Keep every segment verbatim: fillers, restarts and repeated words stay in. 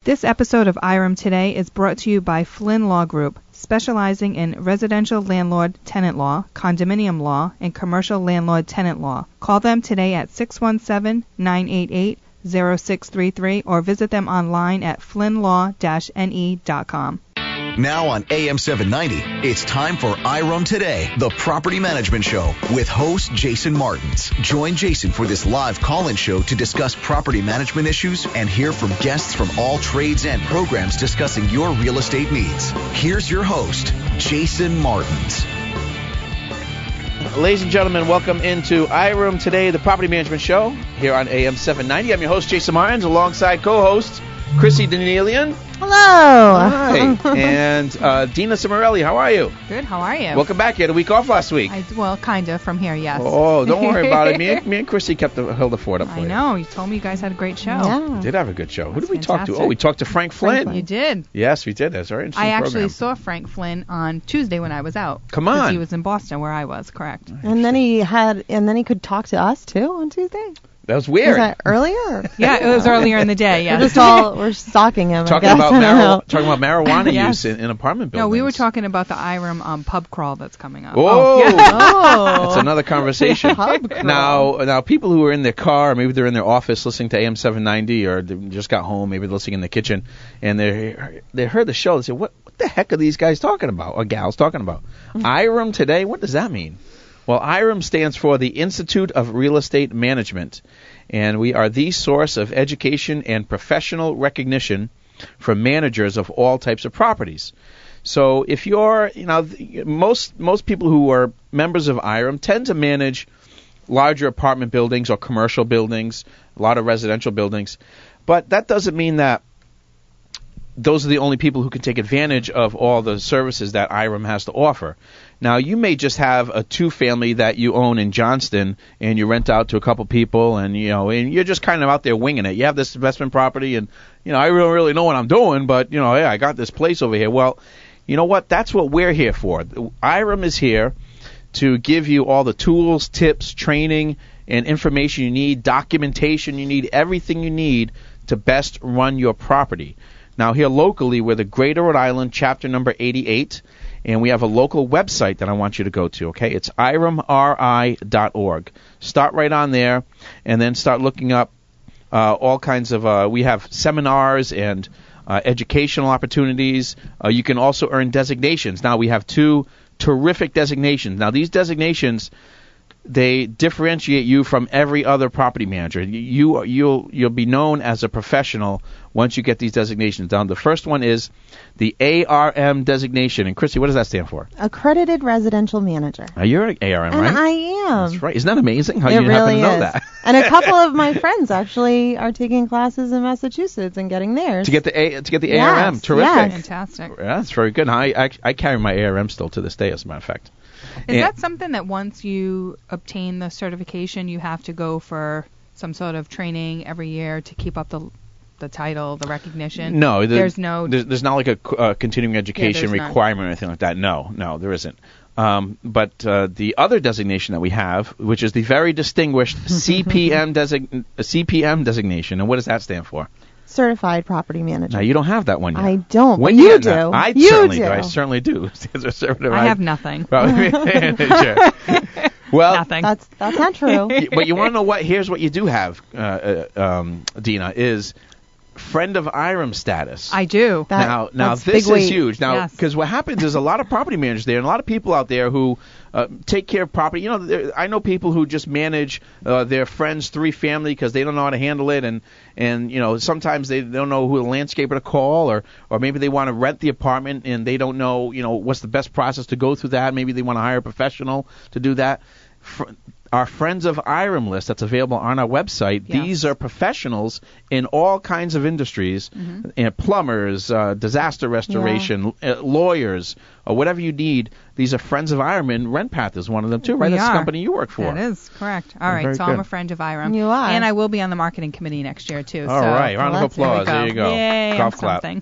This episode of I R M Today is brought to you by Flynn Law Group, specializing in residential landlord-tenant law, condominium law, and commercial landlord-tenant law. Call them today at six one seven, nine eight eight, zero six three three or visit them online at flynn law dash n e dot com. Now on A M seven ninety, it's time for I R M Today, the property management show with host Jason Martins. Join Jason for this live call-in show to discuss property management issues and hear from guests from all trades and programs discussing your real estate needs. Here's your host, Jason Martins. Ladies and gentlemen, welcome into I R M Today, the property management show here on A M seven ninety. I'm your host, Jason Martins, alongside co-host Chrissy Danielian. Hello. Hi. And uh, Dina Cimarelli, how are you? Good, how are you? Welcome back. You had a week off last week. I, well, kind of, from here, yes. Oh, don't worry about it. Me and, me and Chrissy kept the, held the fort up for I you. know. You told me you guys had a great show. Yeah. We did have a good show. Who That's did we talk to? fantastic. Oh, we talked to Frank Flynn. Frank You did. Yes, we did. That's a very interesting I actually program. saw Frank Flynn on Tuesday when I was out. Come 'cause on. He was in Boston, where I was, correct. And then he had, and then he could talk to us too on Tuesday. That was Was weird. that earlier? Yeah, it was earlier in the day, We're yes. just all we're stalking him. Talking I guess. about I don't know. marijuana, talking about marijuana Yes. use in, in apartment buildings. No, we were talking about the I R M um, pub crawl that's coming up. Oh, yeah. Oh, that's another conversation. Pub crawl. Now, now people who are in their car, maybe they're in their office listening to A M seven ninety, or they just got home, maybe they're listening in the kitchen, and they they heard the show. They said, "What what the heck are these guys talking about? Or gals talking about? I R M Today? What does that mean?" Well, I R M stands for the Institute of Real Estate Management, and we are the source of education and professional recognition for managers of all types of properties. So if you're, you know, most most people who are members of I R M tend to manage larger apartment buildings or commercial buildings, a lot of residential buildings, but that doesn't mean that those are the only people who can take advantage of all the services that I R M has to offer. Now, you may just have a two-family that you own in Johnston, and you rent out to a couple people, and you know, and you're just kind of out there winging it. You have this investment property, and you know, I don't really know what I'm doing, but you know, hey, I got this place over here. Well, you know what? That's what we're here for. I R M is here to give you all the tools, tips, training, and information you need, documentation you need, everything you need to best run your property. Now, here locally, we're the Greater Rhode Island chapter number eighty-eight, and we have a local website that I want you to go to, okay? It's I R M R I dot org. Start right on there, and then start looking up uh, all kinds of, uh, we have seminars and uh, educational opportunities. Uh, you can also earn designations. Now, we have two terrific designations. Now, these designations, they differentiate you from every other property manager. You, you'll, you'll be known as a professional once you get these designations done. The first one is the A R M designation. And Chrissy, what does that stand for? accredited residential manager. Now, you're an A R M, And right? I am. That's right. Isn't that amazing how It you happen really to know is. that? And a couple of my friends actually are taking classes in Massachusetts and getting theirs. to get the A, to get the Yes, A R M. Terrific. yes. Fantastic. Yeah, that's very good. I, I, I carry my A R M still to this day, as a matter of fact. Is And- that something that once you obtain the certification, you have to go for some sort of training every year to keep up the the title, the recognition? No, the, there's no. There's, there's not like a uh, continuing education there's none. requirement or anything like that. No, no, there isn't. Um, but uh, the other designation that we have, which is the very distinguished C P M design, C P M designation, and what does that stand for? Certified property manager. Now, you don't have that one yet. I don't. When but you get do. that? I you certainly do. do. I certainly do. As a conservative, I have nothing. Well, sure. Well, Nothing. That's that's not true. y- but you want to know what? Here's what you do have, uh, uh, um, Dina, is friend of I R M status. I do. That- now, now that's this big is weight. huge. Now, Yes. because what happens is a lot of property managers there, and a lot of people out there who uh, take care of property. You know, there- I know people who just manage uh, their friends' three family because they don't know how to handle it, and and you know sometimes they don't know who the landscaper to call, or or maybe they want to rent the apartment and they don't know you know what's the best process to go through that. Maybe they want to hire a professional to do that. Fr- Our Friends of I R M list that's available on our website, Yes. these are professionals in all kinds of industries, Mm-hmm. and plumbers, uh, disaster restoration, uh, lawyers, or whatever you need. These are Friends of I R M, and RentPath is one of them too, right? We That's the are. company you work for. That is correct. All right, Very so good. I'm a friend of I R M. You are. And I will be on the marketing committee next year, too. All so right, round of Well, that's- applause. There, we you go. Yay, Golf I'm clap. something.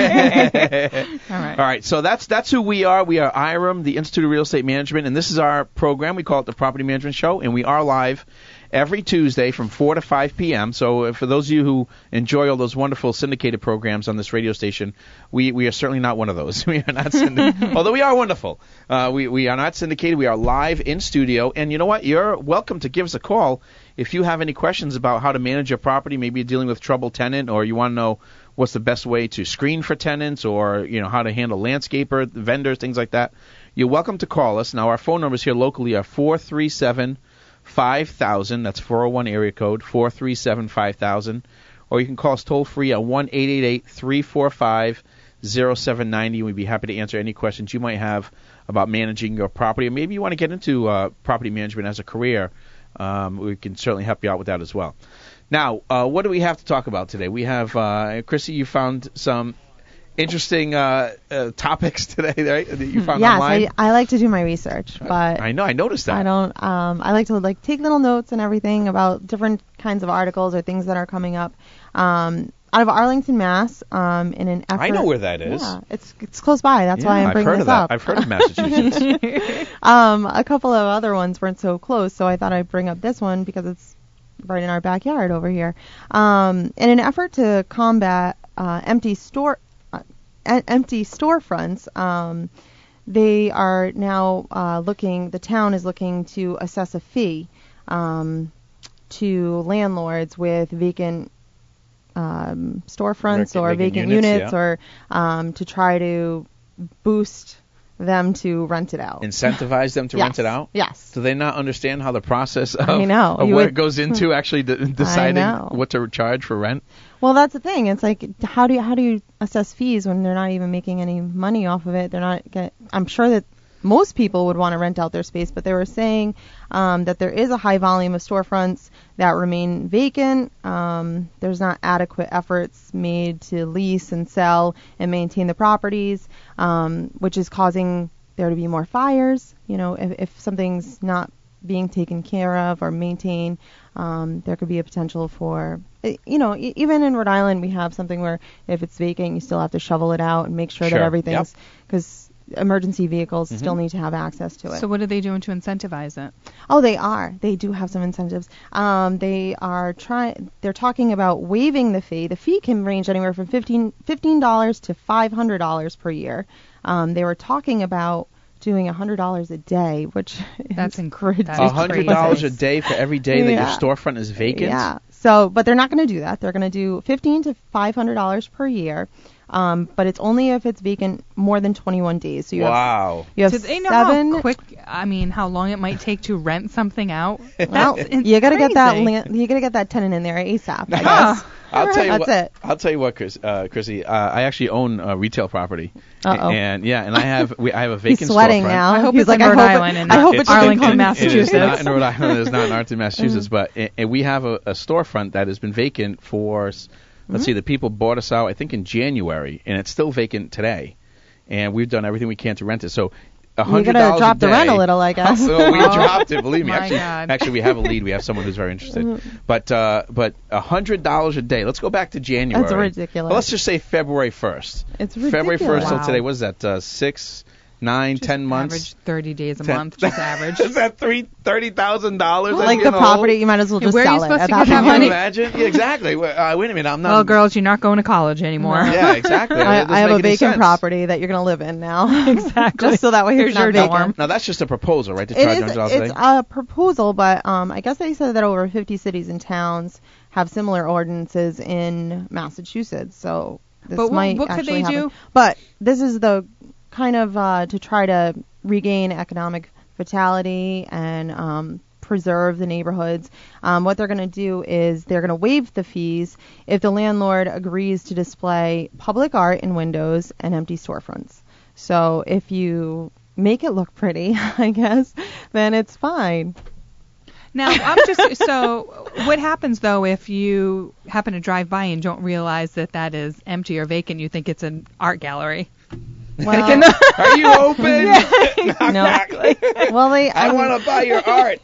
All right. All right, so that's that's who we are. We are I R M, the Institute of Real Estate Management, and this is our program. We call it the Property Management Show, and we are live every Tuesday from four to five p.m. So uh, for those of you who enjoy all those wonderful syndicated programs on this radio station, we, we are certainly not one of those. We are not syndicated, although we are wonderful. Uh, we, we are not syndicated. We are live in studio. And you know what? You're welcome to give us a call if you have any questions about how to manage your property. Maybe you're dealing with troubled tenant, or you want to know what's the best way to screen for tenants, or you know how to handle landscaper, vendors, things like that. You're welcome to call us. Now, our phone numbers here locally are four three seven, five thousand. That's four oh one area code, four three seven, five thousand. Or you can call us toll-free at one eight eight eight, three four five, zero seven nine zero. We'd be happy to answer any questions you might have about managing your property. Or maybe you want to get into uh, property management as a career. Um, we can certainly help you out with that as well. Now, uh, what do we have to talk about today? We have, uh, Chrissy, you found some interesting uh, uh, topics today, right? That you found yes, online. Yes, I, I like to do my research, but I know, I noticed that. I don't. Um, I like to like take little notes and everything about different kinds of articles or things that are coming up. Um, out of Arlington, Mass, um, in an effort. I know where that is. Yeah, it's it's close by. That's yeah, why I'm I've bringing heard this of that. up. I've heard of Massachusetts. um, a couple of other ones weren't so close, so I thought I'd bring up this one because it's right in our backyard over here. Um, in an effort to combat uh, empty store uh, empty storefronts, um, they are now uh, looking. The town is looking to assess a fee um, to landlords with vacant um, storefronts Vacant- or vacant vacant units, units, yeah. or um, to try to boost them to rent it out. Incentivize them to Yes. rent it out? Yes. Do they not understand how the process of, I know. of You what would- it goes into actually de- deciding know. what to charge for rent? Well, that's the thing. It's like, how do you, how do you assess fees when they're not even making any money off of it? They're not get. I'm sure that most people would want to rent out their space, but they were saying um, that there is a high volume of storefronts that remain vacant. Um, there's not adequate efforts made to lease and sell and maintain the properties, um, which is causing there to be more fires. You know, if, if something's not being taken care of or maintained, um, there could be a potential for, you know, e- even in Rhode Island, we have something where if it's vacant, you still have to shovel it out and make sure Sure. that everything's, because emergency vehicles Mhm. still need to have access to it. So what are they doing to incentivize it? Oh, they are. They do have some incentives. Um, they are trying. They're talking about waiving the fee. The fee can range anywhere from fifteen dollars to five hundred dollars per year. Um, they were talking about doing one hundred dollars a day, which That's is incre- that is A hundred dollars a crazy. day for every day that Yeah. your storefront is vacant? Yeah. So, but they're not going to do that. They're going to do fifteen to five hundred dollars per year. Um, but it's only if it's vacant more than twenty-one days. So you Wow. have you have Do they know seven. how quick? I mean, how long it might take to rent something out? Well, That's you got to get that crazy. land, you got to get that tenant in there ASAP. I Ah. guess. I'll tell you That's what. it. I'll tell you what, Chris, uh, Chrissy. Uh, I actually own a retail property, Uh-oh. and yeah, and I have we, I have a vacant He's sweating storefront. now. I hope He's it's like, in I Rhode hope it- Island and I not hope It's it's Arlington, in- Massachusetts. It is not in Rhode Island. It's not in Arlington, Massachusetts. But it, it, we have a, a storefront that has been vacant for, s- let's see, the people bought us out, I think, in January, and it's still vacant today. And we've done everything we can to rent it. So a You hundred gotta dollars drop a the day. rent a little, I guess. So we Oh, dropped it. Believe me. my Actually, God. actually, we have a lead. We have someone who's very interested. But uh, but a hundred dollars a day. Let's go back to January. That's ridiculous. Well, let's just say February first. It's February ridiculous. first till Wow. today. What is that? Uh, six, nine, ten months. Average thirty days a Ten- month, just average. Is that three thirty thousand dollars? Like the property, you might as well just Where are you sell it. supposed at to that get that Can you point. money? imagine? Yeah, exactly. Well, Uh, wait a minute. I'm not. Well, girls, you're not going to college anymore. Yeah, exactly. It I, doesn't I have make a any vacant sense. property that you're going to live in now. Exactly. Just so that way Here's it's not your vacant. dorm. Now that's just a proposal, right? To It charge is, one hundred dollars a it's day. a proposal, but um, I guess they said that over fifty cities and towns have similar ordinances in Massachusetts. So this But what- might what could actually they happen. do? But this is the kind of uh, to try to regain economic vitality and um, preserve the neighborhoods. Um, what they're going to do is they're going to waive the fees if the landlord agrees to display public art in windows and empty storefronts. So if you make it look pretty, I guess, then it's fine. Now, I'm just so. What happens though if you happen to drive by and don't realize that that is empty or vacant? You think it's an art gallery. Well, Are you open? no. Well, they. I I mean, want to buy your art.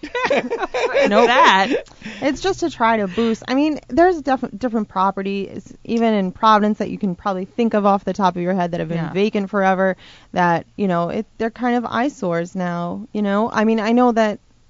No, that. It's just to try to boost. I mean, there's def- different properties, even in Providence, that you can probably think of off the top of your head that have been Yeah. vacant forever. That you know, it, they're kind of eyesores now. You know, I mean, I know that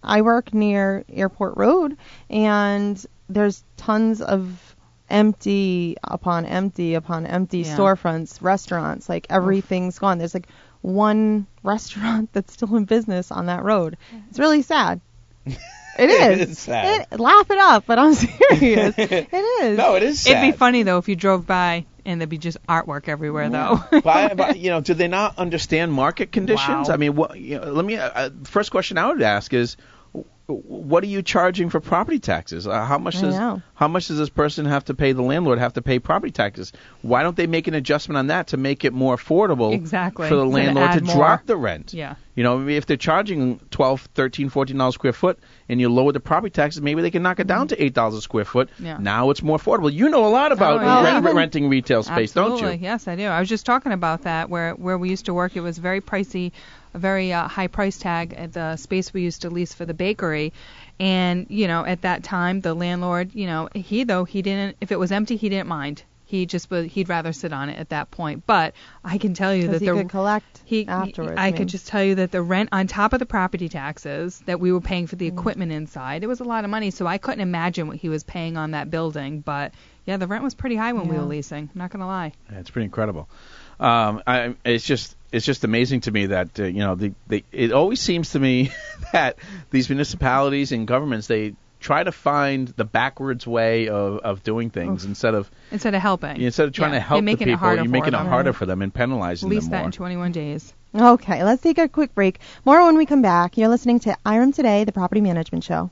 I work near Airport Road, and there's tons of empty upon empty upon empty Yeah. storefronts, restaurants. Like everything's gone. There's like one restaurant that's still in business on that road. It's really sad. It is. It's sad. It, laugh it up, but I'm serious. It is. No, it is sad. It'd be funny though if you drove by and there'd be just artwork everywhere though. but, I- but, you know, do they not understand market conditions? Wow. I mean, what, you know, let me. Uh, first question I would ask is, what are you charging for property taxes? Uh, how much I does know. how much does this person have to pay? The landlord have to pay property taxes? Why don't they make an adjustment on that to make it more affordable Exactly. for the To landlord to add more. drop the rent? Yeah. You know, if they're charging twelve, thirteen, fourteen dollars a square foot, and you lower the property taxes, maybe they can knock it down to eight dollars a square foot. Yeah. Now it's more affordable. You know a lot about Oh, yeah. rent- Even- renting retail space, Absolutely. don't you? Yes, I do. I was just talking about that where where we used to work. It was very pricey, a very uh, high price tag at the space we used to lease for the bakery. And, you know, at that time, the landlord, you know, he, though, he didn't, if it was empty, he didn't mind. He just would, he'd rather sit on it at that point. But I can tell you that Because he the could collect he, afterwards. I mean. could just tell you that the rent on top of the property taxes that we were paying for the Mm. equipment inside, it was a lot of money. So I couldn't imagine what he was paying on that building. But yeah, the rent was pretty high when we Yeah. were leasing. I'm not gonna lie. Yeah, it's pretty incredible. Um, I, it's just it's just amazing to me that uh, you know the, the it always seems to me that these municipalities and governments, they try to find the backwards way of, of doing things instead of Instead of helping. instead of trying Yeah, to help they're the making people, it harder you're for making them. it harder for them and penalizing Lease them that more. in twenty-one days. Okay, let's take a quick break. More when we come back. You're listening to I R M Today, the Property Management Show.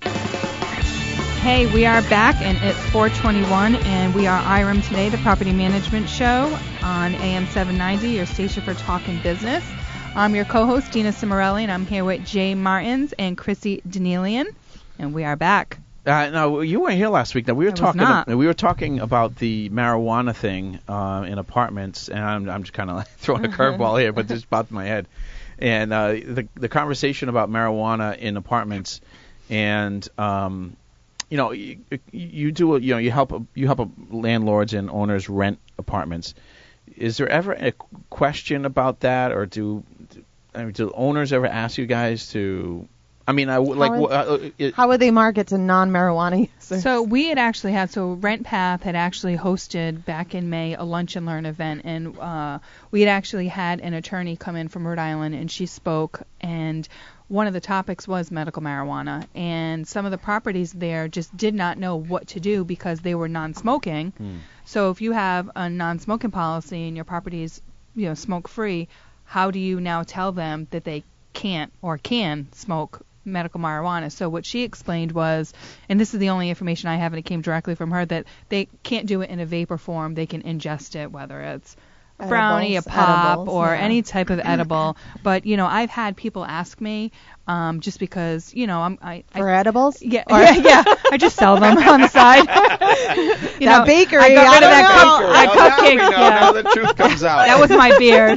Hey, we are back, and it's four twenty-one, and we are I R M Today, the Property Management Show on A M seven ninety, your station for talking business. I'm your co-host, Dina Cimarelli, and I'm here with Jay Martins and Chrissy Denelian, and we are back. Uh, no, you weren't here last week. Now we were I was talking. not. We were talking about the marijuana thing uh, in apartments, and I'm, I'm just kind of like throwing a curveball here, but this popped in my head. And uh, the the conversation about marijuana in apartments, and um, you know, you, you do you know you help you help landlords and owners rent apartments. Is there ever a question about that, or do I mean, do owners ever ask you guys to? I mean, I w- like. How Uh, it, How would they market to non-marijuana users? So we had actually had, so RentPath had actually hosted back in May a lunch and learn event, and uh, we had actually had an attorney come in from Rhode Island, and she spoke, and one of the topics was medical marijuana, and some of the properties there just did not know what to do because they were non-smoking. Hmm. So if you have a non-smoking policy and your property is, you know, smoke-free, how do you now tell them that they can't or can smoke medical marijuana? So what she explained was, and this is the only information I have, and it came directly from her, that they can't do it in a vapor form. They can ingest it, whether it's a brownie, a Edibles, pop, edibles, or yeah. any type of edible. But, you know, I've had people ask me, um, just because, you know, I'm, I, I For edibles? yeah, yeah, yeah, I just sell them on the side. You That know, bakery, I got I rid of that don't cupcake. know. That Oh, now we cupcake, know. yeah. Now the truth comes out. That was my beard.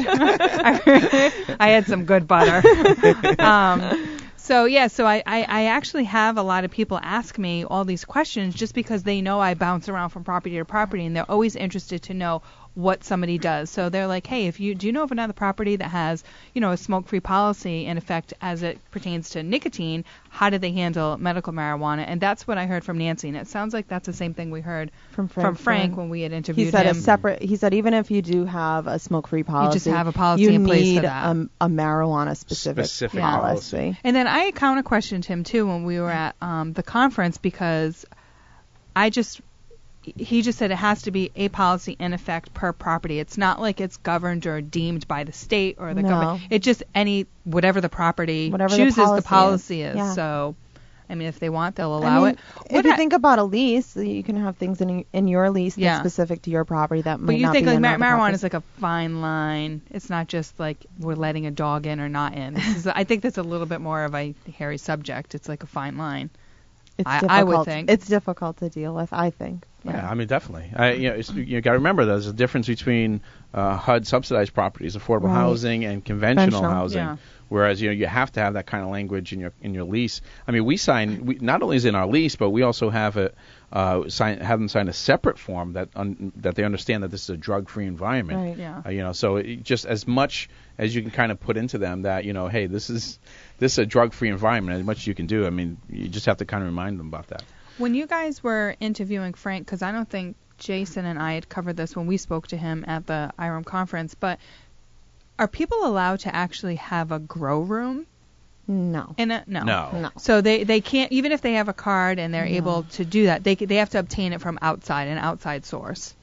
I, I had some good butter. Um, so yeah, so I, I, I actually have a lot of people ask me all these questions just because they know I bounce around from property to property, and they're always interested to know what somebody does. So they're like, hey, if you do you know of another property that has, you know, a smoke-free policy in effect as it pertains to nicotine, how do they handle medical marijuana? And that's what I heard from Nancy, and it sounds like that's the same thing we heard From Frank. from Frank yeah. when we had interviewed He said him. a separate. He said even if you do have a smoke-free policy, just have a policy you in place for need that. A, a marijuana-specific Specific policy. policy. And then I counter questioned him too when we were at um, the conference, because I just he just said it has to be a policy in effect per property. It's not like it's governed or deemed by the state or the No. government. It just any whatever the property Whatever the chooses policy the is. policy is. Yeah. So, I mean, if they want, they'll I allow mean, it. If What you I- think about a lease, you can have things in in your lease Yeah. that's specific to your property that might But you not think be like in mar- other marijuana properties. is like a fine line. It's not just like we're letting a dog in or not in. This is, I think that's a little bit more of a hairy subject. It's like a fine line. It's I- I difficult. would think. It's difficult to deal with, I think. Yeah, I mean, definitely. I, you know, it's, you got to remember there's a difference between uh, H U D subsidized properties, affordable Right. housing, and conventional Conventional, housing. yeah. Whereas you know you have to have that kind of language in your in your lease. I mean, we sign we, not only is it in our lease, but we also have a uh, sign, have them sign a separate form that un, that they understand that this is a drug-free environment. Right. Yeah. Uh, you know, so it, just as much as you can kind of put into them that, you know, hey, this is this is a drug-free environment, as much as you can do. I mean, you just have to kind of remind them about that. When you guys were interviewing Frank, because I don't think Jason and I had covered this when we spoke to him at the I R O M conference, but are people allowed to actually have a grow room? No. In a, no. No. No. So they, they can't, even if they have a card and they're No. able to do that, they they have to obtain it from outside, an outside source.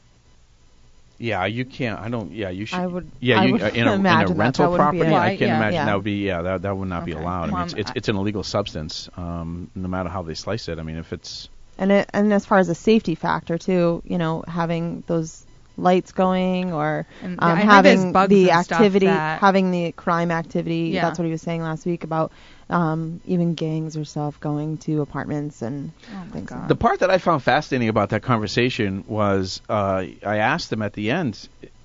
Yeah, you can't. I don't. Yeah, you should. I would- Yeah, I you, would uh, in a, in a imagine that rental that wouldn't be property, a- I Right, can yeah. imagine Yeah. that would be. Yeah, that that would not be Okay. allowed. I Well, mean, it's, it's I- it's an illegal substance. Um, no matter how they slice it. I mean, if it's And it, and as far as a safety factor too, you know, having those lights going or And um, I know there's having bugs the and stuff activity, that- having the crime activity. Yeah. That's what he was saying last week about um, even gangs or stuff going to apartments and Oh my things. God. the part that I found fascinating about that conversation was uh, I asked them at the end,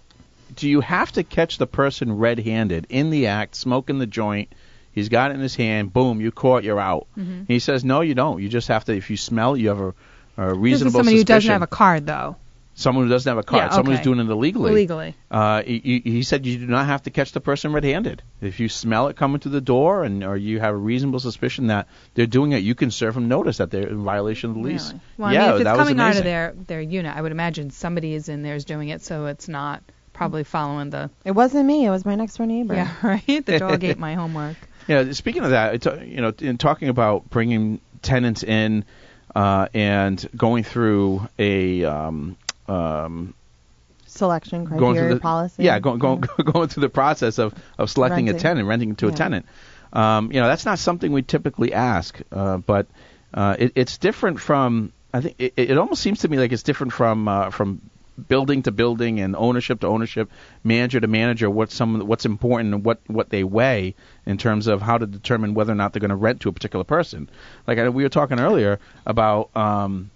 do you have to catch the person red-handed in the act, smoking the joint? He's got it in his hand. Boom, you caught, you're out. Mm-hmm. He says, no, you don't. You just have to. If you smell, you have a, a This is reasonable somebody suspicion. who doesn't have a card, though. Someone who doesn't have a card. Yeah, Someone okay. who's doing it illegally. Illegally. Uh, he, he said you do not have to catch the person red-handed. If you smell it coming to the door, and or you have a reasonable suspicion that they're doing it, you can serve them notice that they're in violation of the lease. Really? Well, yeah, I mean, if it's that was coming out amazing. of their, their unit, I would imagine somebody is in there is doing it, so it's not probably following the... It wasn't me. It was my next door neighbor. Yeah, right? The dog ate my homework. Yeah, speaking of that, it's, uh, you know, in talking about bringing tenants in uh, and going through a um, um, Selection going criteria through the policy. yeah, going going going through the process of, of selecting Renting. a tenant, renting to a Yeah. tenant. Um, you know, that's not something we typically ask, uh, but uh, it, it's different from. I think it, it almost seems to me like it's different from uh, from building to building and ownership to ownership, manager to manager. What's some what's important and what what they weigh in terms of how to determine whether or not they're going to rent to a particular person. Like I, we were talking earlier about. Um,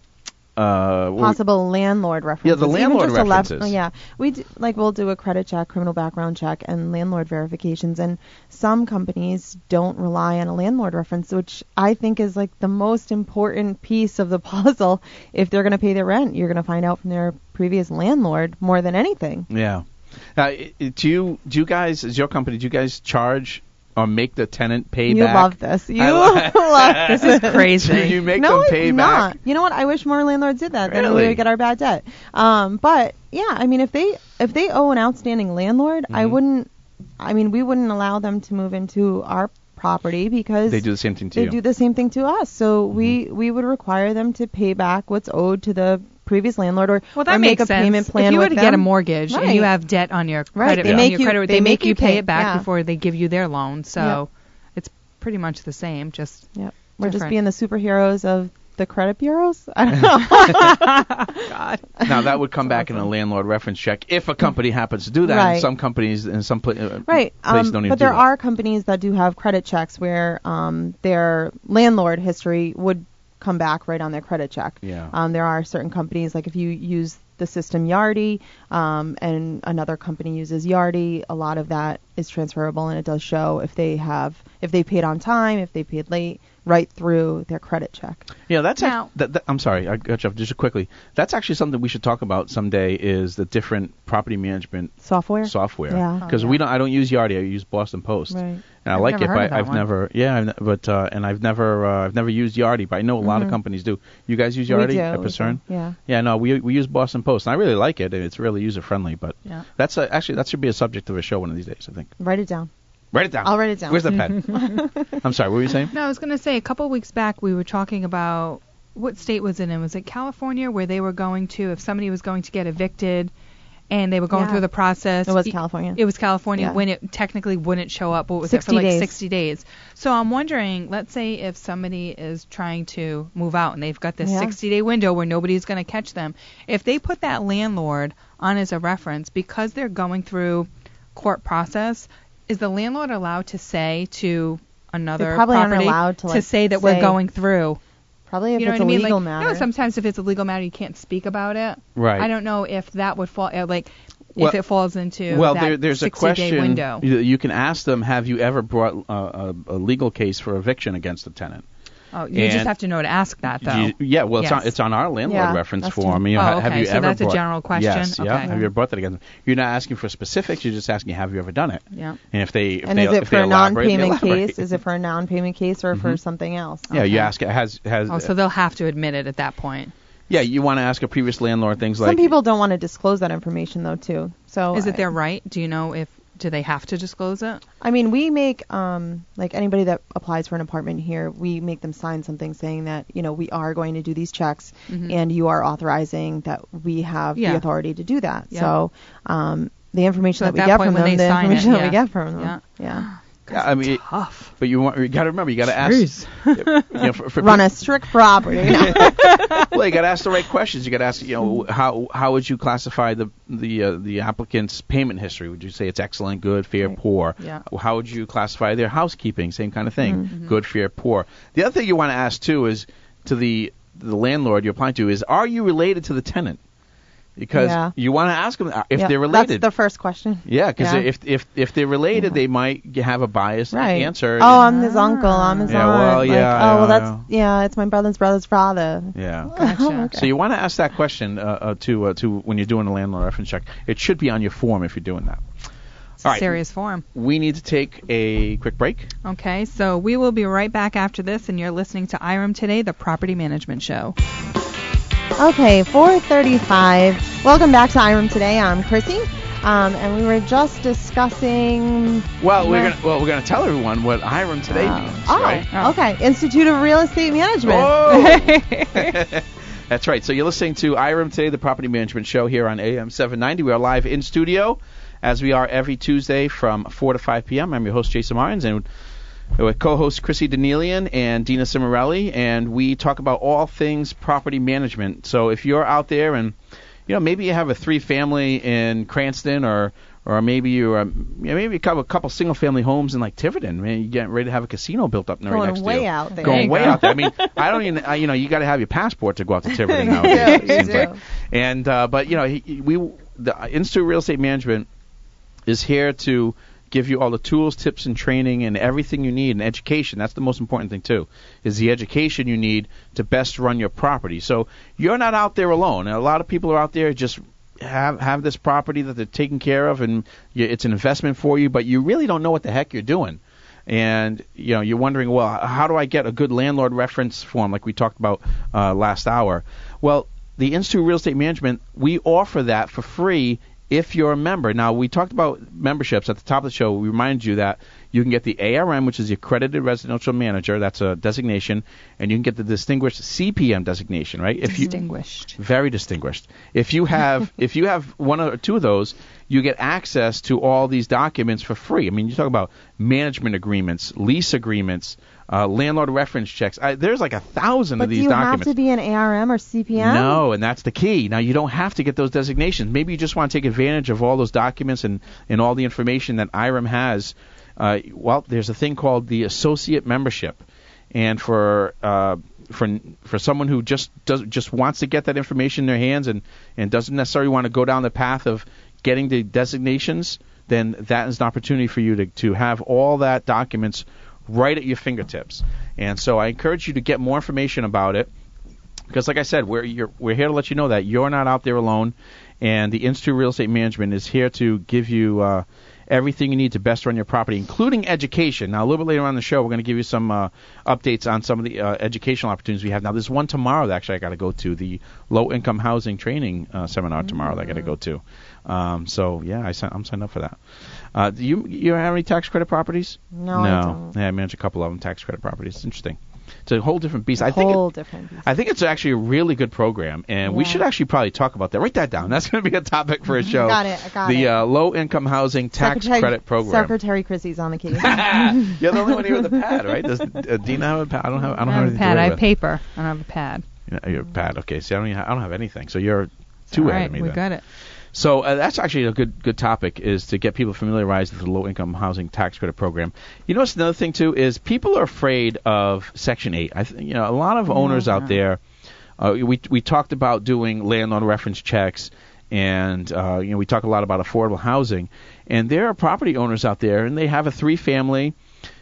uh, what we- Possible landlord references. the Even landlord just a lef- references. yeah, we d- like we'll do a credit check, criminal background check, and landlord verifications. And some companies don't rely on a landlord reference, which I think is like the most important piece of the puzzle. If they're going to pay their rent, you're going to find out from their previous landlord more than anything. Yeah. Now, i- i- do you do you guys, as your company, do you guys charge or make the tenant pay You back? love this. You I lo- love this. This is crazy. Do you make no, them pay it's back? not. You know what? I wish more landlords did that. Then we Really? would get our bad debt. Um, but yeah, I mean, if they if they owe an outstanding landlord, I Mhm. wouldn't. I mean, we wouldn't allow them to move into our property because They do the same thing to they you. do the same thing to us. So Mm-hmm. we we would require them to pay back what's owed to the previous landlord, or, Well, that or makes make a sense. payment plan if you were with to them. get a mortgage and you Right. have debt on your Right, credit, they on make your you- credit, they they make make you you pay pay, it back yeah. before they give you their loan. So it's pretty much the same. Just Yep. We're just different. being the superheroes of the credit bureaus. I don't know. God. Now that would come back in a landlord reference check if a company happens to do that. And Right. some companies and some pla- uh, Right. places Um, don't even but do there that. are companies that do have credit checks where um, their landlord history would come back right on their credit check. Yeah. Um, there are certain companies, like if you use the system Yardi um, and another company uses Yardi, a lot of that is transferable, and it does show if they have if they paid on time, if they paid late, right through their credit check. Yeah, that's Now- act- that, that, I'm sorry, I got you off just quickly. That's actually something we should talk about someday. Is the different property management Software. software? Yeah. Because Oh, we yeah. don't. I don't use Yardi. I use Boston Post. Right. And I I've like never it, heard but of that I've one. never, yeah, I've, ne- but uh, and I've never, uh, I've never used Yardi, but I know a lot of Mhm. companies do. You guys use We Yardi do, at we do. Pacern? Yeah. Yeah, no, we we use Boston Post, and I really like it, and it's really user friendly. But Yeah. that's a, actually that should be a subject of a show one of these days, I think. Write it down. Write it down. I'll write it down. Where's the pen? I'm sorry, what were you saying? No, I was going to say a couple of weeks back we were talking about what state was it in? Was it California where they were going to, if somebody was going to get evicted and they were going Yeah. through the process. It was y- California. It was California Yeah. when it technically wouldn't show up. What was sixty it for like days. sixty days? So I'm wondering, let's say if somebody is trying to move out and they've got this Yeah. sixty day window where nobody's going to catch them. If they put that landlord on as a reference because they're going through court process, is the landlord allowed to say to another They probably aren't property allowed to, like, say that we're say- going through? Probably if You know it's what I a mean? legal Like, matter. you know, sometimes if it's a legal matter, you can't speak about it. Right. I don't know if that would fall, uh, like, Well- if it falls into Well, that there, there's a sixty day question window. you, you can ask them. Have you ever brought uh, a, a legal case for eviction against a tenant? Oh, you and just have to know to ask that, though. you- yeah, well, it's Yes. on it's on our landlord Yeah, reference that's form. true. You know, Oh, ha- have okay, you so ever that's a brought, general question? Yes, yeah. Okay. Have you ever brought that again? You're not asking for specifics. You're just asking, have you ever done it? Yeah. And if they if And they, is it if for they a elaborate, they non-payment elaborate. case? Is it for a non-payment case or for something else? Yeah, you Okay. ask has has Oh, so they'll have to admit it at that point. yeah, you want to ask a previous landlord things Some like people don't want to disclose that information though too. So Is it I- their right? Do you know if do they have to disclose it? I mean, we make um like anybody that applies for an apartment here, we make them sign something saying that you know we are going to do these checks, Mhm. and you are authorizing that we have Yeah. the authority to do that. Yeah. So um the information So that at we that get point from when them, they the sign it, information that yeah. we get from them, Yeah. yeah. yeah, I mean, it- Tough. but you want you got to remember you got to ask Jeez. you know, for, for Run peop- a strict property. well, you got to ask the right questions. You got to ask, you know, how how would you classify the the uh, the applicant's payment history? Would you say it's excellent, good, fair, Right. poor? Yeah. How would you classify their housekeeping? Same kind of thing, Mm-hmm. good, fair, poor. The other thing you want to ask too is to the the landlord you're applying to is, are you related to the tenant? Because Yeah. you want to ask them if Yeah, they're related. That's the first question. yeah, because Yeah. if if if they're related, Yeah. they might g- have a biased Right. answer. Oh, I'm his uncle. I'm his Yeah, aunt. well, like, yeah, oh, well, yeah, that's yeah. It's my brother's brother's father. yeah. Gotcha. Okay. So you want to ask that question uh, uh, to uh, to when you're doing a landlord reference check. It should be on your form if you're doing that. It's All a right. serious form. We need to take a quick break. Okay, so we will be right back after this, and you're listening to I R M Today, the property management show. Okay, four thirty-five. Welcome back to I R M Today. I'm Chrissy, um, and we were just discussing. Well, we're Well- gonna well we're gonna tell everyone what I R M today Uh, means, oh, right? Oh. okay. Institute of Real Estate Management. Oh! That's right. So you're listening to I R M Today, the property management show here on A M seven ninety. We are live in studio, as we are every Tuesday from four to five p.m. I'm your host, Jason Martins, and with co-host Chrissy Danielian and Dina Cimarelli, and we talk about all things property management. So if you're out there and, you know, maybe you have a three-family in Cranston, or or maybe you're, um, you know, maybe a couple, a couple single-family homes in like Tiverton. Man, you're getting ready to have a casino built up right Going next to way you. out there. There Going you way go. out there. I mean, I don't even, I, you know, you got to have your passport to go out to Tiverton You nowadays. do, it seems you like. do. And uh, but you know, he, he- we the Institute of Real Estate Management is here to give you all the tools, tips, and training, and everything you need, and education. That's the most important thing too, is the education you need to best run your property. So you're not out there alone. And a lot of people are out there just have have this property that they're taking care of, and you, it's an investment for you, but you really don't know what the heck you're doing. And you know, you're wondering, well, how do I get a good landlord reference form, like we talked about uh, last hour? Well, the Institute of Real Estate Management, we offer that for free if you're a member. Now, we talked about memberships at the top of the show. We reminded you that you can get the A R M, which is the Accredited Residential Manager. That's a designation. And you can get the Distinguished C P M designation, right? If you, Distinguished. very distinguished. If you have if you have one or two of those, you get access to all these documents for free. I mean, you talk about management agreements, lease agreements, uh, landlord reference checks. I, there's like a thousand But of do these you documents. have to be an A R M or C P M? No, and that's the key. Now, you don't have to get those designations. Maybe you just want to take advantage of all those documents and, and all the information that I R M has. Uh, well, there's a thing called the associate membership. And for uh, for for someone who just does just wants to get that information in their hands and, and doesn't necessarily want to go down the path of getting the designations, then that is an opportunity for you to, to have all that documents right at your fingertips. And so I encourage you to get more information about it, because like I said, we're you're, we're here to let you know that you're not out there alone, and the Institute of Real Estate Management is here to give you uh, everything you need to best run your property, including education. Now, a little bit later on in the show, we're going to give you some uh, updates on some of the uh, educational opportunities we have. Now, there's one tomorrow that actually I got to go to, the low-income housing training uh, seminar tomorrow that I got to go to. Um, so, yeah, I signed, I'm signed up for that. Uh, do you you have any tax credit properties? No, no. I don't. Yeah, I manage a couple of them, tax credit properties. It's interesting. It's a whole different beast. A I think it- whole different beast. I think it's actually a really good program, and we Yeah. should actually probably talk about that. Write that down. That's going to be a topic for a show. Got it, I got the it. uh, low-income housing tax Secretary, credit program. Secretary Chrissy's on the case. You're the only one here with a pad, right? Does uh, Dina have a pad? I don't have. I don't I have have a anything pad. to I write have with. paper. I don't have a pad. Yeah, you're a pad. Okay. See, I don't. Even, I don't have anything. So you're two All ahead right, of me we then. got it. So uh, that's actually a good good topic, is to get people familiarized with the low-income housing tax credit program. You know, what's another thing too is people are afraid of Section eight. I th- you know, a lot of owners out there. Uh, we we talked about doing landlord reference checks, and uh, you know, we talk a lot about affordable housing. And there are property owners out there, and they have a three-family,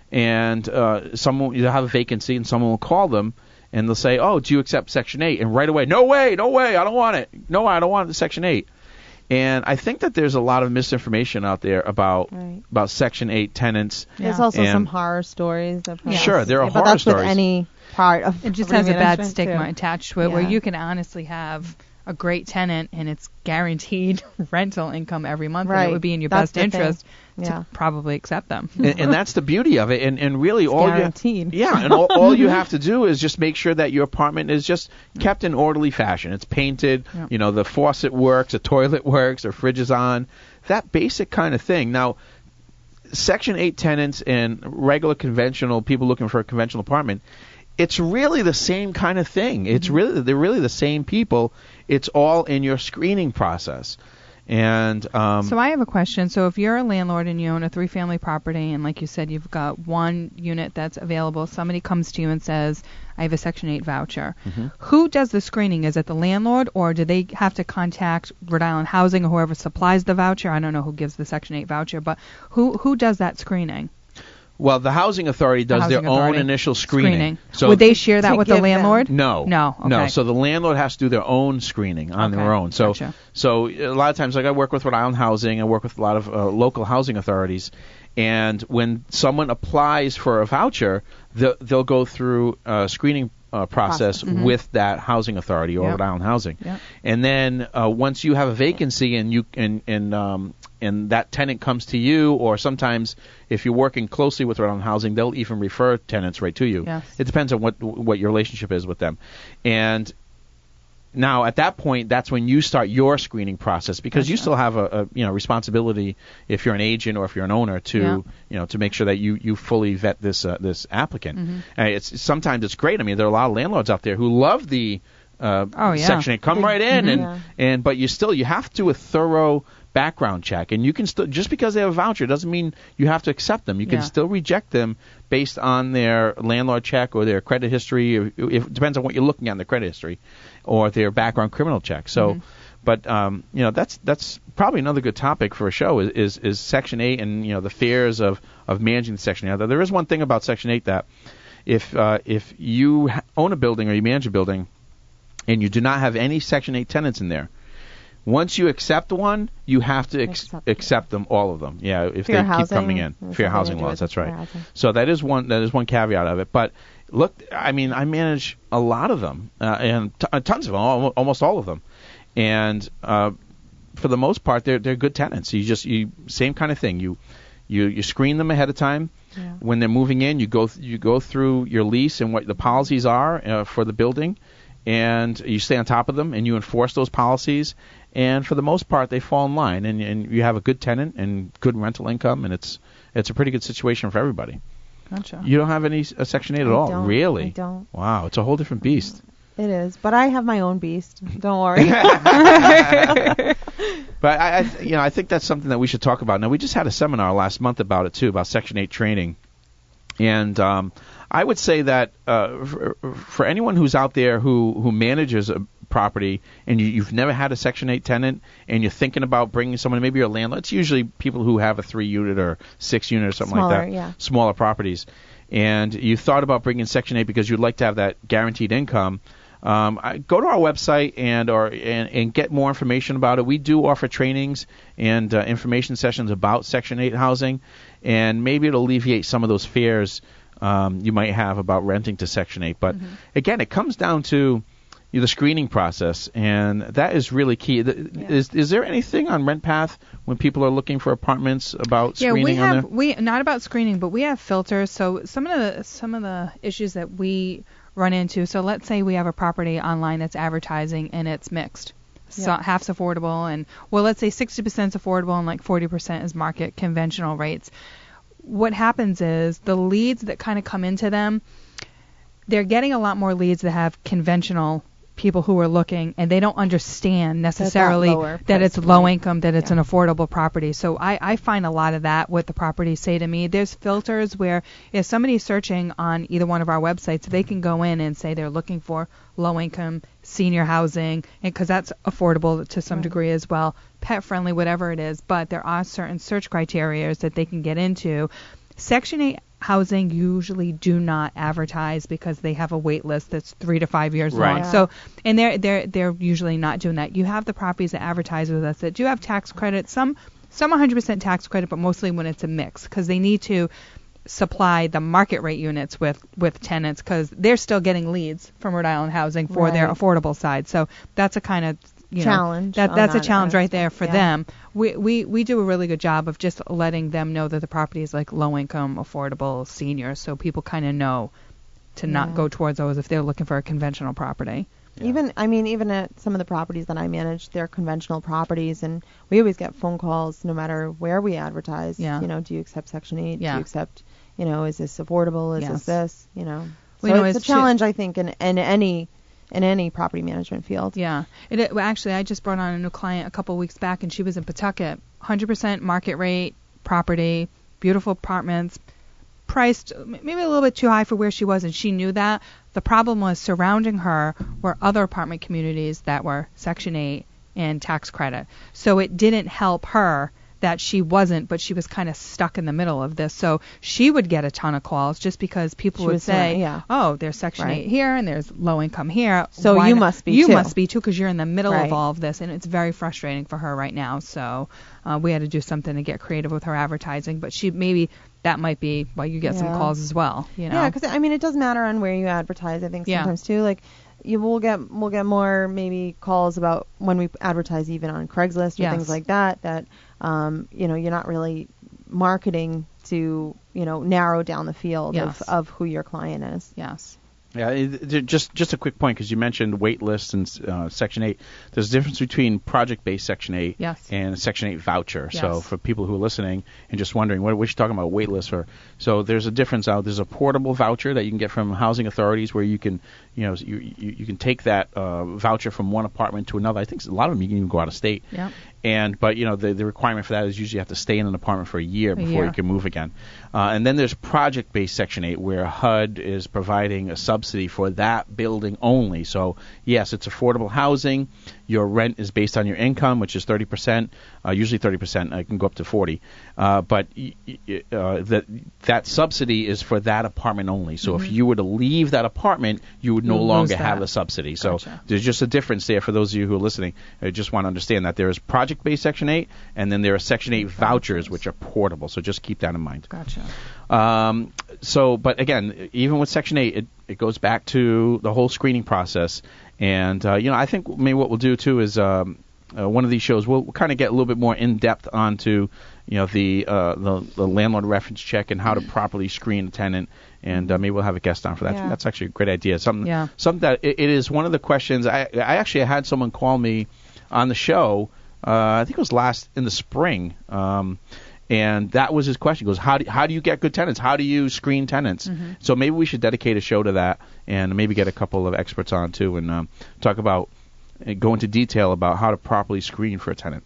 and uh, someone you have a vacancy, and someone will call them, and they'll say, "Oh, do you accept Section eight?" And right away, "No way, no way, I don't want it. No, I don't want the Section eight." And I think that there's a lot of misinformation out there about Right. about Section eight tenants. There's Yeah. also And- some horror stories. Of Yeah. Sure, there are but horror that's stories. with any part of It just property has a bad management, stigma too. attached to it, where Yeah. you can honestly have a great tenant and it's guaranteed rental income every month, and Right. it would be in your That's best the thing. interest Yeah. to probably accept them. and, and that's the beauty of it. And, and really, all guaranteed. you yeah, and all, all you have to do is just make sure that your apartment is just kept in orderly fashion. It's painted, Yeah. you know, the faucet works, the toilet works, the fridge is on, that basic kind of thing. Now, Section eight tenants and regular conventional people looking for a conventional apartment, it's really the same kind of thing. It's really they're really the same people. It's all in your screening process. And um, So I have a question. So if you're a landlord and you own a three-family property, and like you said, you've got one unit that's available, somebody comes to you and says, I have a Section eight voucher. Mm-hmm. Who does the screening? Is it the landlord, or do they have to contact Rhode Island Housing or whoever supplies the voucher? I don't know who gives the Section eight voucher, but who who does that screening? well, the housing authority does Housing their authority. own initial screening. So Would they share that To with the give them- landlord? No, No, okay. no. So the landlord has to do their own screening on Okay, their own. So, gotcha. so a lot of times, like I work with Rhode Island Housing, I work with a lot of uh, local housing authorities, and when someone applies for a voucher, they'll, they'll go through a screening uh, process Process. with that housing authority or Yep. Rhode Island Housing, Yep. and then uh, once you have a vacancy and you and and um, and that tenant comes to you, or sometimes if you're working closely with Rhode Island Housing, they'll even refer tenants right to you. Yes. It depends on what what your relationship is with them. And now at that point, that's when you start your screening process, because you Gotcha. still have a, a you know responsibility if you're an agent or if you're an owner to Yeah. you know to make sure that you, you fully vet this uh, this applicant. Mm-hmm. And it's sometimes it's great. I mean, there are a lot of landlords out there who love the uh, Oh, yeah. Section eight. Come right in, and Yeah. and but you still you have to do a thorough background check, and you can still just because they have a voucher doesn't mean you have to accept them. You can Yeah. still reject them based on their landlord check or their credit history. If, if, it depends on what you're looking at in the credit history, or their background criminal check. So, Mhm. but um, you know that's that's probably another good topic for a show is, is is Section eight and you know the fears of of managing the Section eight. Now, there is one thing about Section eight that if uh, if you ha- own a building or you manage a building and you do not have any Section eight tenants in there, once you accept one, you have to ex- Accept accept, it. them, all of them. Yeah, if Fair they keep housing, coming in. there's Fair something housing to do laws, with that's fair right. housing. So that is one that is one caveat of it. But look, I mean, I manage a lot of them, uh, and t- uh, tons of them, al- almost all of them, and uh, for the most part, they're they're good tenants. You just you same kind of thing. You you you screen them ahead of time. Yeah. When they're moving in, you go th- you go through your lease and what the policies are uh, for the building, and you stay on top of them and you enforce those policies. And for the most part, they fall in line, and, and you have a good tenant and good rental income, and it's it's a pretty good situation for everybody. Gotcha. You don't have any uh, Section eight at I all, don't, really? I don't. Wow, it's a whole different beast. It is, but I have my own beast. Don't worry. But I, I, you know, I think that's something that we should talk about. Now, we just had a seminar last month about it too, about Section eight training, and um, I would say that uh, for, for anyone who's out there who who manages a property and you, you've never had a Section eight tenant and you're thinking about bringing someone, maybe you're a landlord. It's usually people who have a three unit or six unit or something Smaller, like that, yeah. smaller properties, and you thought about bringing Section eight because you'd like to have that guaranteed income. Um, I, go to our website and or and, and get more information about it. We do offer trainings and uh, information sessions about Section eight housing, and maybe it'll alleviate some of those fears um, you might have about renting to Section eight. But again, it comes down to you know, the screening process, and that is really key. The, Yeah. Is is there anything on RentPath when people are looking for apartments about Yeah, screening we on have there? we not about screening, but we have filters. So some of the some of the issues that we run into. So let's say we have a property online that's advertising and it's mixed. So Yeah. half's affordable and well, let's say sixty percent is affordable and like forty percent is market conventional rates. What happens is the leads that kind of come into them, they're getting a lot more leads that have conventional people who are looking, and they don't understand necessarily lower that price it's low point. income, that it's Yeah. an affordable property. So I, I find a lot of that what the properties say to me. There's filters where if somebody's searching on either one of our websites, they can go in and say they're looking for low income, senior housing, and because that's affordable to some Right. degree as well, pet friendly, whatever it is. But there are certain search criteria that they can get into. Section eight housing usually do not advertise because they have a wait list that's three to five years Right. long. Yeah. So, and they're they're they're usually not doing that. You have the properties that advertise with us that do have tax credit. Some some one hundred percent tax credit, but mostly when it's a mix because they need to supply the market rate units with with tenants because they're still getting leads from Rhode Island Housing for their Right. affordable side. So that's a kind of you Challenge know, that on that's a that challenge right aspect, there for yeah. them. We, we we do a really good job of just letting them know that the property is like low income, affordable, senior, so people kind of know to not Yeah. go towards those if they're looking for a conventional property. Even, I mean, even at some of the properties that I manage, they're conventional properties, and we always get phone calls no matter where we advertise. Yeah. You know, do you accept Section eight? Yeah. Do you accept, you know, is this affordable? Is Yes. this this? You know. Well, So you know, it's a it's chi- challenge, I think, in, in any in any property management field. Yeah. It, it, well, actually, I just brought on a new client a couple weeks back, and she was in Pawtucket. one hundred percent market rate property, beautiful apartments, priced m- maybe a little bit too high for where she was, and she knew that. The problem was surrounding her were other apartment communities that were Section eight and tax credit. So it didn't help her that she wasn't, but she was kind of stuck in the middle of this. So she would get a ton of calls just because people She would was say, surrounded, yeah. oh, there's Section Right. eight here and there's low income here. So Why you not- must be You too. must be too because you're in the middle Right. of all of this, and it's very frustrating for her right now. So uh, we had to do something to get creative with her advertising, but she maybe that might be why you get some Yeah. calls as well. You know? Yeah, because I mean, it does matter on where you advertise. I think Yeah. sometimes too, like you will get we'll get more maybe calls about when we advertise even on Craigslist or Yes. things like that. That um, you know, you're not really marketing to you know narrow down the field Yes. of, of who your client is. Yes. Yeah, it, it- just just a quick point because you mentioned wait lists and uh, Section eight. There's a difference between project-based Section eight Yes. and a Section eight voucher. So Yes. for people who are listening and just wondering what what you talking about wait lists for, so there's a difference out. There's a portable voucher that you can get from housing authorities where you can you know you you, you can take that uh, voucher from one apartment to another. I think a lot of them you can even go out of state. Yep. And but you know the the requirement for that is usually you have to stay in an apartment for a year before year. you can move again. Uh, and then there's project-based Section eight where H U D is providing a subsidy for that building only. So yes, it's affordable housing. Your rent is based on your income, which is thirty percent, uh, usually thirty percent. It can go up to forty. Uh, but y- y- uh, that that subsidy is for that apartment only. So if you were to leave that apartment, you would no You'll lose longer that. have the subsidy. So Gotcha. there's just a difference there for those of you who are listening. I just want to understand that there is project-based Section eight, and then there are Section eight vouchers, which are portable. So just keep that in mind. Gotcha. Um, so, but again, even with Section eight, it, it goes back to the whole screening process. And, uh, you know, I think maybe what we'll do, too, is um, uh, one of these shows, we'll, we'll kind of get a little bit more in-depth onto, you know, the, uh, the the landlord reference check and how to properly screen a tenant. And uh, maybe we'll have a guest on for that. Yeah. That's actually a great idea. Something, Yeah. something that it, it is one of the questions. I, I actually had someone call me on the show, uh, I think it was last in the spring, um, and that was his question. He goes, how do, how do you get good tenants? How do you screen tenants? Mm-hmm. So maybe we should dedicate a show to that and maybe get a couple of experts on, too, and um, talk about, uh, go into detail about how to properly screen for a tenant.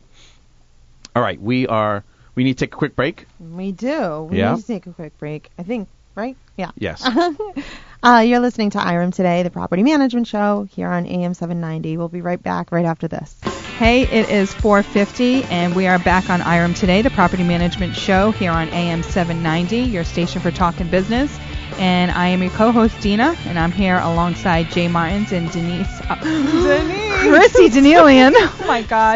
All right, we are, we need to take a quick break. We do. We Yeah. need to take a quick break. I think, right? Yeah. Yes. Uh, you're listening to I R M Today, the property management show here on A M seven ninety. We'll be right back right after this. Hey, it is four fifty, and we are back on I R M Today, the property management show here on A M seven ninety, your station for talking business. And I am your co-host, Dina, and I'm here alongside Jay Martins and Denise. Uh, Denise. Chrissy Denelian. Oh, my God,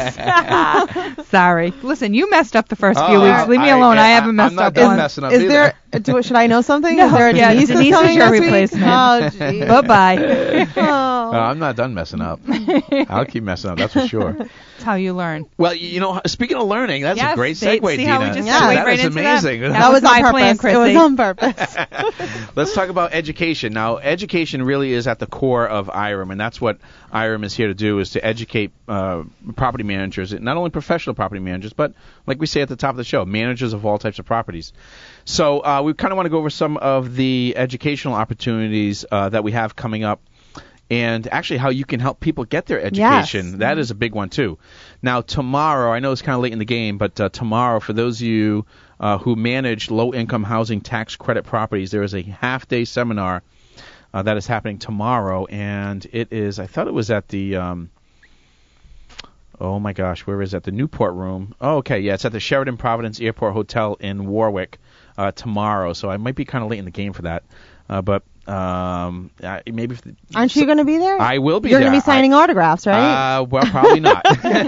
Denise. Sorry. Listen, you messed up the first few Oh, weeks. Leave me I- alone. I, I- haven't I'm messed not up done once. messing up Is either. there? Do, should I know something? No, is there a yeah, Denise, Denise is coming your this week? replacement. Oh, geez. Bye-bye. Oh. Uh, I'm not done messing up. I'll keep messing up, that's for sure. That's how you learn. Well, you you know, speaking of learning, that's Yes, a great see- segue, see how we Dina. just Yeah. segued That right is into that? amazing. That That was was my on plan, purpose. It was Chrissy. on purpose. Let's talk about education. Now, education really is at the core of I R M, and that's what I R M is here to do, is to educate uh, property managers, not only professional property managers, but like we say at the top of the show, managers of all types of properties. So uh, we kind of want to go over some of the educational opportunities uh, that we have coming up, and actually how you can help people get their education. Yes. That is a big one, too. Now, tomorrow, I know it's kind of late in the game, but uh, tomorrow, for those of you uh, who manage low-income housing tax credit properties, there is a half-day seminar uh, that is happening tomorrow, and it is, I thought it was at the, um, oh my gosh, where is that? The Newport Room. Oh, okay, yeah, it's at the Sheraton Providence Airport Hotel in Warwick. uh, tomorrow, so I might be kind of late in the game for that. Uh, but um, I, maybe. If the, Aren't you going to be there? I will be You're there. going to be signing I, autographs, right? Uh, well, probably not.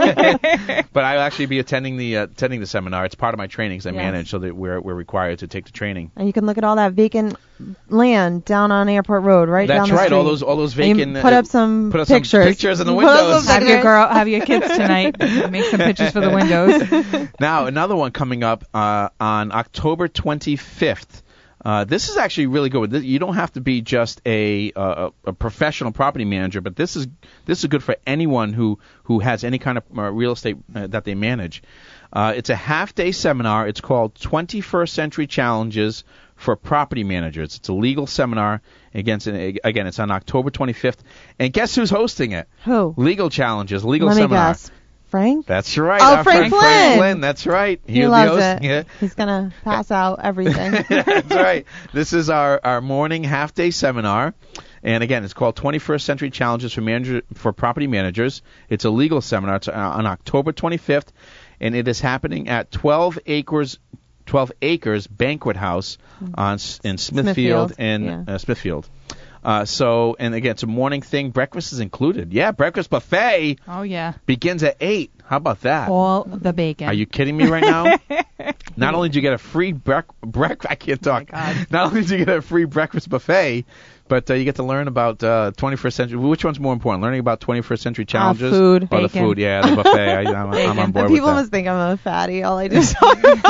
But I'll actually be attending the uh, attending the seminar. It's part of my trainings I Yes. manage, so that we're we're required to take the training. And you can look at all that vacant land down on Airport Road, right That's down the right. street. All those all those And you vacant. put uh, up some put up pictures. some pictures in the Put up some windows. Have your pictures. girl, have your kids tonight. Make some pictures for the windows. Now another one coming up uh, on October twenty-fifth. Uh, this is actually really good. This, you don't have to be just a, uh, a professional property manager, but this is this is good for anyone who, who has any kind of uh, real estate uh, that they manage. Uh, it's a half-day seminar. It's called twenty-first Century Challenges for Property Managers. It's a legal seminar. Against, again, it's on October twenty-fifth. And guess who's hosting it? Who? Legal Challenges, legal Let seminar. me guess. Frank? That's right. Oh, our Frank friend Frank Flynn. Flynn. That's right. He He'll loves be hosting it. it. He's going to pass out everything. That's right. This is our, our morning half-day seminar. And again, it's called twenty-first Century Challenges for manager, for Property Managers. It's a legal seminar. It's on October twenty-fifth, and it is happening at twelve Acres twelve Acres Banquet House on in Smithfield, Smithfield, in yeah. uh, Smithfield. Uh, so, and again, it's a morning thing. Breakfast is included. Yeah, breakfast buffet Oh, yeah. begins at eight. How about that? All the bacon. Are you kidding me right now? Not only did you get a free brec- brec- I can't talk. Oh my God. Not only did you get a free breakfast buffet, but uh, you get to learn about uh, twenty-first century. Which one's more important, learning about twenty-first century challenges food. or the Bacon. food? Yeah, the buffet. I, I'm, I'm Bacon. on board And people with must think I'm a fatty. All I do is talk about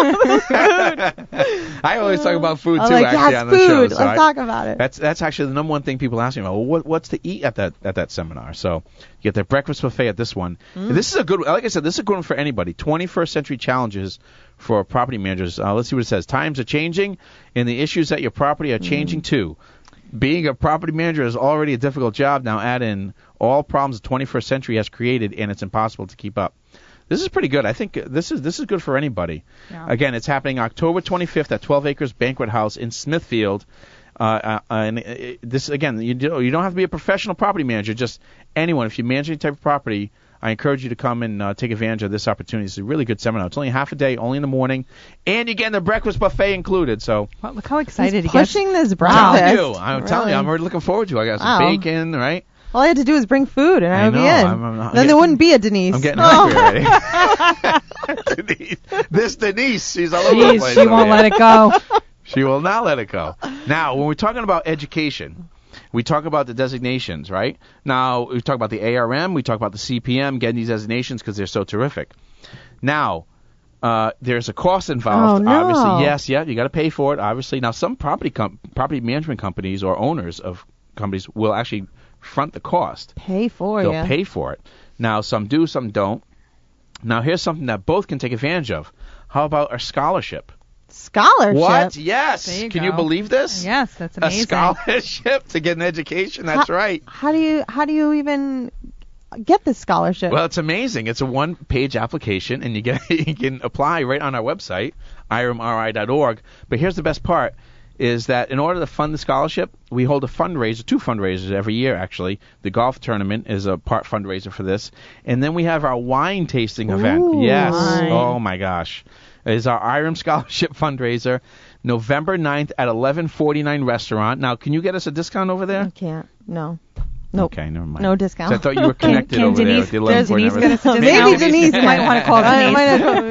that. I always talk about food I'm too, like, actually, yes, on the food. show. Let's So I- talk about it. That's that's actually the number one thing people ask me about. Well, what, what's to eat at that at that seminar? So you get their breakfast buffet at this one. Mm. This is a good. Like I said, this is a good one for anybody. twenty-first Century Challenges for property managers. Uh, let's see what it says. Times are changing, and the issues at your property are changing Mm. too. Being a property manager is already a difficult job. Now add in all problems the twenty-first century has created, and it's impossible to keep up. This is pretty good. I think this is this is good for anybody. Yeah. Again, it's happening October twenty-fifth at twelve Acres Banquet House in Smithfield. Uh, uh, and uh, this again, you do, you don't have to be a professional property manager. Just anyone. If you manage any type of property, I encourage you to come and uh, take advantage of this opportunity. It's a really good seminar. It's only half a day, only in the morning, and you get the breakfast buffet included. So Well, look how excited He's he gets. pushing this I'm breakfast. telling you, I'm telling you, Really? I'm already looking forward to it. I got some Wow. bacon, right? All I had to do was bring food, and I, I would know, be in. I'm- I'm- I'm then there getting- wouldn't be a Denise. I'm getting Oh. hungry already. Denise, this Denise, she's all over the Jeez, place. she over won't here. let it go. She will not let it go. Now, when we're talking about education, we talk about the designations, right? Now, we talk about the A R M, we talk about the C P M, getting these designations because they're so terrific. Now, uh, there's a cost involved. Oh, no. Obviously, yes, yeah, you got to pay for it. Obviously, now some property com- property management companies or owners of companies will actually front the cost. Pay for They'll you. pay for it. Now, some do, some don't. Now, here's something that both can take advantage of. How about our scholarship? Scholarship. What? Yes. There you Can go. you believe this? Yes, that's A amazing. scholarship to get an education. That's How- right. How do you how do you even get this scholarship? Well, it's amazing. It's a one-page application, and you get you can apply right on our website, I R M R I dot org. But here's the best part: is that in order to fund the scholarship, we hold a fundraiser, two fundraisers every year. Actually, the golf tournament is a part fundraiser for this, and then we have our wine tasting event. Ooh, Yes. wine. Oh my gosh, it is our I R M scholarship fundraiser, November ninth at eleven forty-nine Restaurant. Now, can you get us a discount over I there? can't. No. Nope. Okay, never mind. No discount. So I thought you were Can, connected can over there Denise, with the eleven does Denise forty-nine get us a restaurant. discount? Maybe Denise You might want to call I Denise. might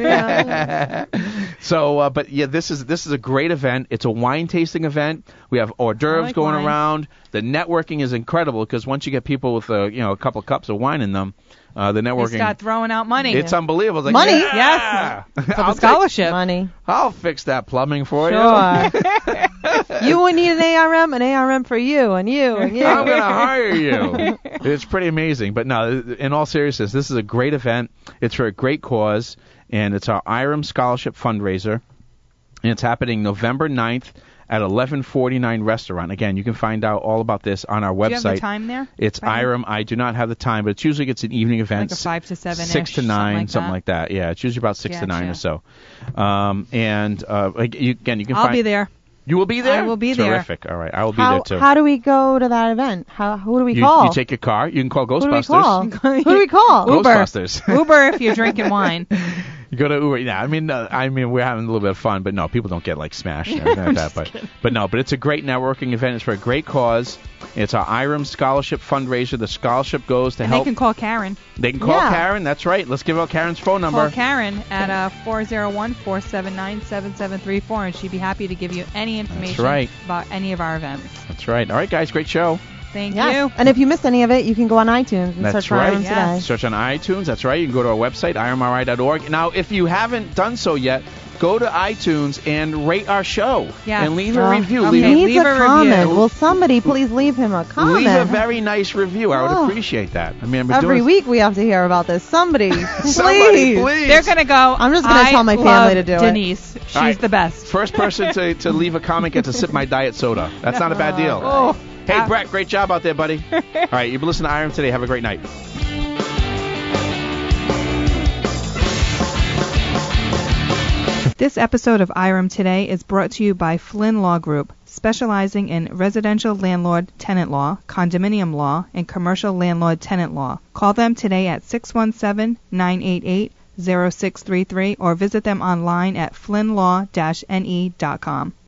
have to- yeah. So, uh, but yeah, this is this is a great event. It's a wine tasting event. We have hors d'oeuvres like going wine. around. The networking is incredible because once you get people with a you know a couple of cups of wine in them, uh, the They networking start throwing out money. it's unbelievable. It's like, Money? yeah! For the I'll take- scholarship. Money. I'll fix that plumbing for Sure. you. You would need an A R M, an A R M for you, and you, and you. I'm gonna hire you. It's pretty amazing. But no, in all seriousness, this is a great event. It's for a great cause, and it's our I R M Scholarship fundraiser, and it's happening November ninth at eleven forty-nine Restaurant. Again, you can find out all about this on our website. Do you have the time there? It's Right. I R M. I do not have the time, but it's usually it's an evening event. Like a five to seven. Six to nine, something like that. Yeah, it's usually about six to nine or so. Um, and uh, like, you, again, you can I'll find. be there. You will be there. I will be there. Terrific. All right, I will be how, there too. how do we go to that event? How who do we you, call? you take your car. You can call who do we Ghostbusters. call? Who do we call? Uber. Ghostbusters. Uber if you're drinking wine. You go to Uber. Yeah, I mean, uh, I mean, we're having a little bit of fun, but no, people don't get like smashed and everything like that. But, but no, but it's a great networking event. It's for a great cause. It's our I R A M Scholarship fundraiser. The scholarship goes to and help. They can call Karen. They can call Yeah. Karen. That's right. Let's give out Karen's phone number. Call Karen at uh, four oh one, four seven nine, seven seven three four, and she'd be happy to give you any information right. about any of our events. That's right. All right, guys. Great show. Thank Yes. you. And if you missed any of it, you can go on iTunes and That's search for right. I R A M Yes. today. Search on iTunes. That's right. You can go to our website, I R M R I dot org. Now, if you haven't done so yet, go to iTunes and rate our show. Yes. And leave a Well, review. okay. Leave, He needs leave a, a comment. review. Will somebody please leave him a comment? leave a very nice review. I would Oh. appreciate that. I mean, I've been Every doing week we have to hear about this. Somebody, please. Somebody, please. They're going to go. I'm just gonna I tell my family love to do it. Denise. She's All right. the best. First person to, to leave a comment gets to sip my diet soda. That's not a bad deal. Oh. Hey, Uh, Brett, great job out there, buddy. All right, you've been listening to I R A M Today. Have a great night. This episode of I R A M Today is brought to you by Flynn Law Group, specializing in residential landlord-tenant law, condominium law, and commercial landlord-tenant law. Call them today at six one seven, nine eight eight, zero six three three or visit them online at flynn law dash n e dot com.